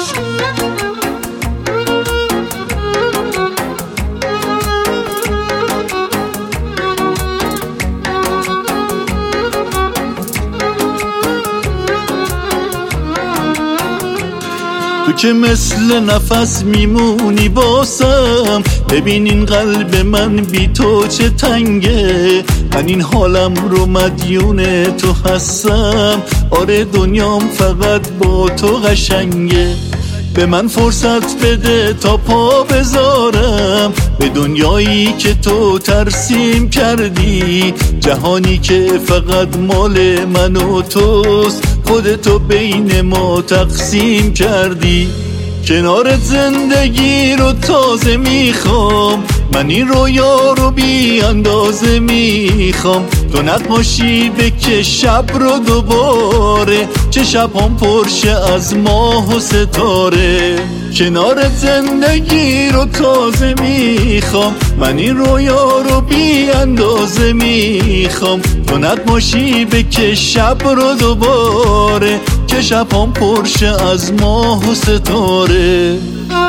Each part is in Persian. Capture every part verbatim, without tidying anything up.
تو که مثل نفس میمونی واسم، ببین این قلب من بی تو چه تنگه. من این حالم رو مدیون تو هستم، آره دنیام فقط با تو قشنگه. به من فرصت بده تا پا بذارم به دنیایی که تو ترسیم کردی، جهانی که فقط مال من و توست، خودتو بین ما تقسیم کردی. کنارت زندگی رو تازه میخوام، من این رویا رو بی اندازه میخوام. تو نقاشی بکش شب رو دوباره، چه شب هم پرشه از ماه و ستاره. کنارت زندگی رو تازه میخوام، من این رویا رو بی اندازه میخوام. تو نقاشی بکش شب رو دوباره، چه شب هم پرشه از ماه و ستاره.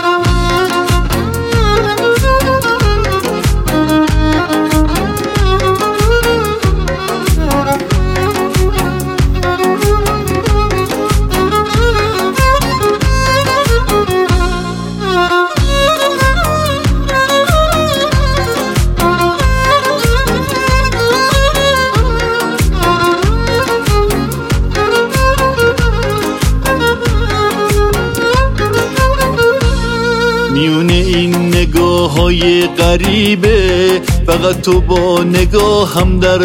میونه این نگاه های غریبه، فقط تو با نگاه هم در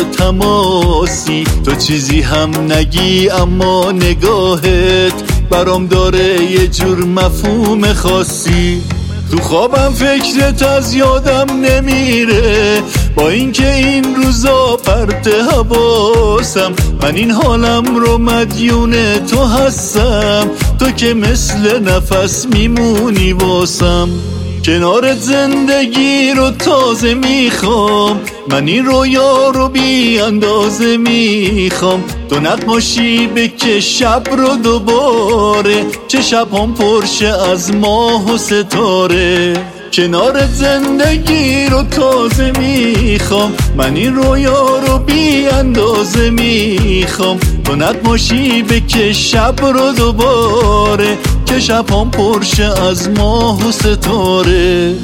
تماسی. تو چیزی هم نگی اما نگاهت برام داره یه جور مفهوم خاصی. تو خوابم فکرت از یادم نمیره، با اینکه این روزا پرت حواسم. من این حالم رو مدیون تو هستم، تو که مثل نفس میمونی واسم. کنارت زندگی رو تازه میخوام، من این رویا رو بی اندازه میخوام. تو نقاشی بکش شب رو دوباره، چه شب هم پرشه از ماه و ستاره. کنارت زندگی رو تازه میخوام، من این رویا رو بی اندازه میخوام. تو نقاشی بکش شب رو دوباره، که شب هم پرشه از ماه و ستاره.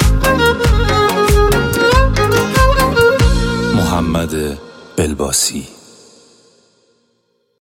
محمد بلباسی.